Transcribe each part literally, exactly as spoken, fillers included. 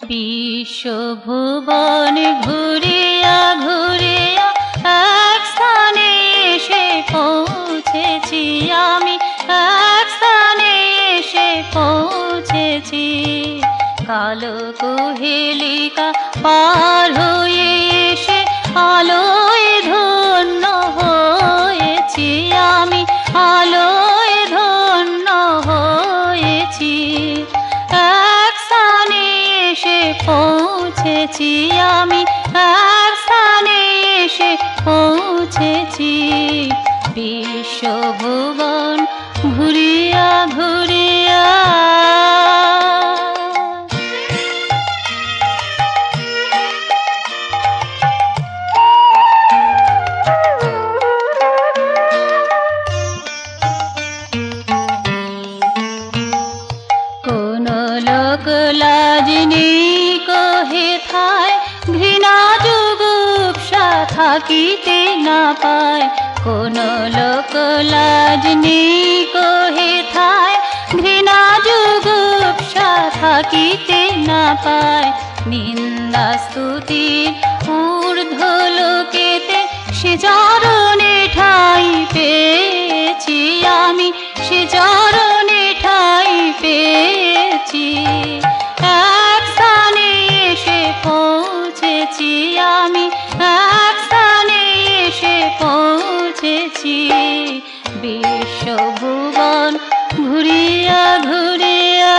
বিশ্বভুবন ঘুরিয়া ঘুরিয়া এক স্থানে এসে পৌঁছেছি আমি, এক স্থানে এসে পৌঁছেছি। কালো কুহেলিকা পার হয়ে এসে আলোয় ধন্য হয়েছি আমি, আলোয় ধন্য হয়েছি। এক স্থানে এসে পৌঁছেছি আমি, এক স্থানে এসে পৌঁছেছি। বিশ্বভুবন ঘুরিয়া ঘুরিয়া লোক লাজ নেই কহে থায়, ঘৃণা যুগুপ্সা থাকিতে না পায়। কোন লোক লাজ নেই কহে থায়, ঘৃণা যুগুপ্সা থাকিতে না পায়। নিন্দা স্তুতির ঊর্ধ্ব লোকেতে সে চরণে ঠাঁই পেয়েছি আমি, সে চরণে ঠাঁই পেয়েছি। এক স্থানে এসে পৌঁছেছি আমি, এক স্থানে এসে পৌঁছেছি। বিশ্বভুবন ঘুরিয়া ঘুরিয়া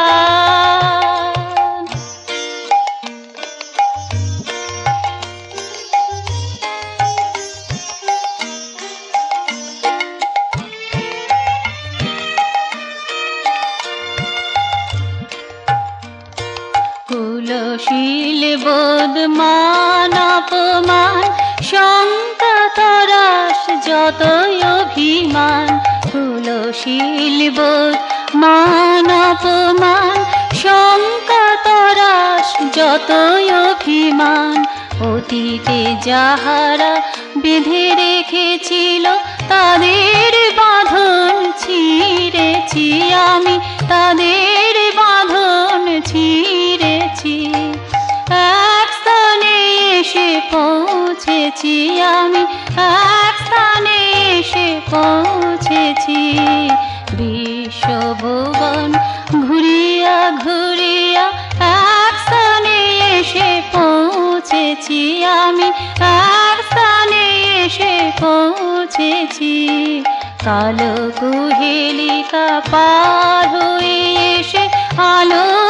কুলশীল বোধ মান অপমান শঙ্কা তরাস যতই অভিমান। কুলশীল বোধ মান অপমান শঙ্কা তরাস যতই অভিমান। অতীতে যাহারা বেঁধে রেখেছিল তাদের বাঁধন ছিঁড়েছি আমি, তাদের বাঁধন ছিঁড়েছি। এক স্থানে এসে পৌঁছেছি আমি, এক স্থানে এসে পৌঁছেছি। বিশ্বভুবন ঘুরিয়া ঘুরিয়া এক স্থানে এসে পৌঁছেছি আমি, এক স্থানে এসে পৌঁছেছি। কালো কুহেলিকা পার হয়ে এসে আলো